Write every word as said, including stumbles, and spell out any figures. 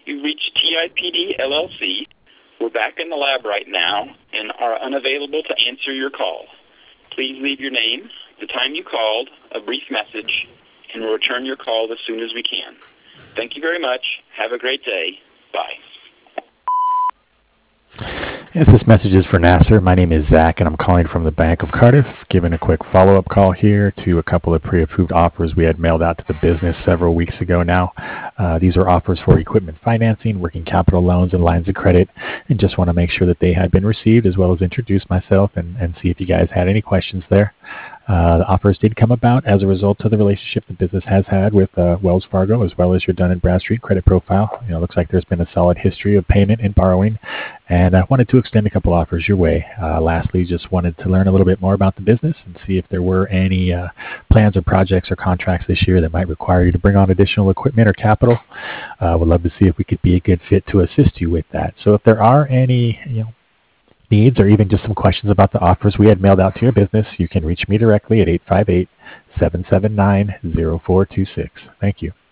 You've reached T I P D L L C. We're back in the lab right now and are unavailable to answer your call. Please leave your name, the time you called, a brief message, and we'll return your call as soon as we can. Thank you very much. Have a great day. Bye. Yes, this message is for Nasser. My name is Zach, and I'm calling from the Bank of Cardiff, giving a quick follow-up call here to a couple of pre-approved offers we had mailed out to the business several weeks ago now. Uh, these are offers for equipment financing, working capital loans, and lines of credit, and just want to make sure that they had been received, as well as introduce myself and, and see if you guys had any questions there. Uh, the offers did come about as a result of the relationship the business has had with uh, Wells Fargo, as well as your Dun and Bradstreet credit profile. You know, it looks like there's been a solid history of payment and borrowing, and I wanted to extend a couple offers your way. Uh, lastly, just wanted to learn a little bit more about the business and see if there were any uh, plans or projects or contracts this year that might require you to bring on additional equipment or capital. Uh, would love to see if we could be a good fit to assist you with that. So if there are any, you know, needs or even just some questions about the offers we had mailed out to your business, you can reach me directly at eight five eight, seven seven nine, zero four two six. Thank you.